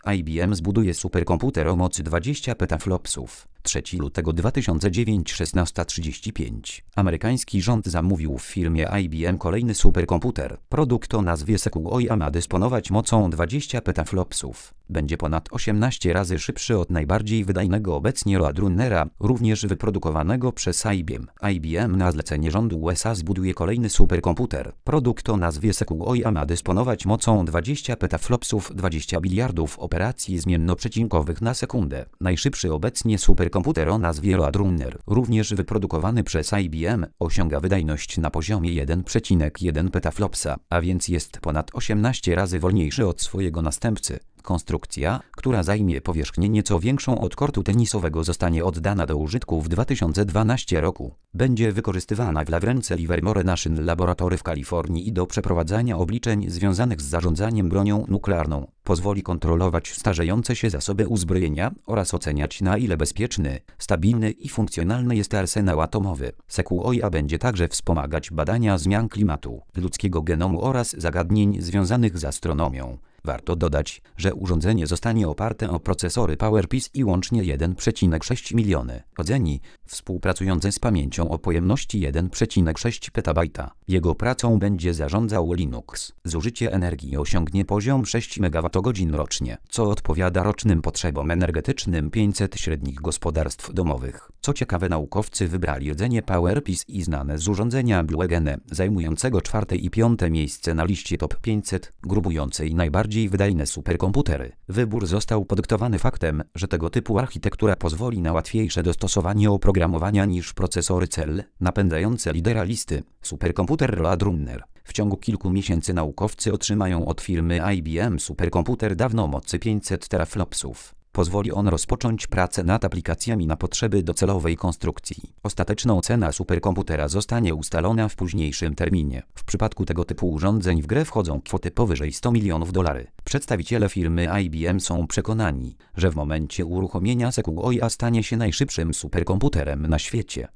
IBM zbuduje superkomputer o mocy 20 petaflopsów. 3 lutego 2009 16:35. Amerykański rząd zamówił w firmie IBM kolejny superkomputer. Produkt o nazwie Sequoia ma dysponować mocą 20 petaflopsów. Będzie ponad 18 razy szybszy od najbardziej wydajnego obecnie Roadrunnera, również wyprodukowanego przez IBM. IBM na zlecenie rządu USA zbuduje kolejny superkomputer. Produkt o nazwie Sequoia ma dysponować mocą 20 petaflopsów, 20 biliardów operacji zmiennoprzecinkowych na sekundę. Najszybszy obecnie superkomputer o nazwie Roadrunner, również wyprodukowany przez IBM, osiąga wydajność na poziomie 1,1 petaflopsa, a więc jest ponad 18 razy wolniejszy od swojego następcy. Konstrukcja, która zajmie powierzchnię nieco większą od kortu tenisowego, zostanie oddana do użytku w 2012 roku. Będzie wykorzystywana w Lawrence Livermore National Laboratory w Kalifornii i do przeprowadzania obliczeń związanych z zarządzaniem bronią nuklearną. Pozwoli kontrolować starzejące się zasoby uzbrojenia oraz oceniać, na ile bezpieczny, stabilny i funkcjonalny jest arsenał atomowy. Sequoia będzie także wspomagać badania zmian klimatu, ludzkiego genomu oraz zagadnień związanych z astronomią. Warto dodać, że urządzenie zostanie oparte o procesory PowerPC i łącznie 1,6 miliony rdzeni, współpracujące z pamięcią o pojemności 1,6 PB. Jego pracą będzie zarządzał Linux. Zużycie energii osiągnie poziom 6 MWh rocznie, co odpowiada rocznym potrzebom energetycznym 500 średnich gospodarstw domowych. Co ciekawe, naukowcy wybrali rdzenie PowerPC i znane z urządzenia Blue Gene, zajmującego 4. i 5. miejsce na liście Top 500, grupującej najbardziej wydajne superkomputery. Wybór został podyktowany faktem, że tego typu architektura pozwoli na łatwiejsze dostosowanie oprogramowania niż procesory Cell, napędzające lidera listy, superkomputer Roadrunner. W ciągu kilku miesięcy naukowcy otrzymają od firmy IBM superkomputer dawno mocy 500 teraflopsów. Pozwoli on rozpocząć pracę nad aplikacjami na potrzeby docelowej konstrukcji. Ostateczna cena superkomputera zostanie ustalona w późniejszym terminie. W przypadku tego typu urządzeń w grę wchodzą kwoty powyżej $100 milionów. Przedstawiciele firmy IBM są przekonani, że w momencie uruchomienia Sequoia stanie się najszybszym superkomputerem na świecie.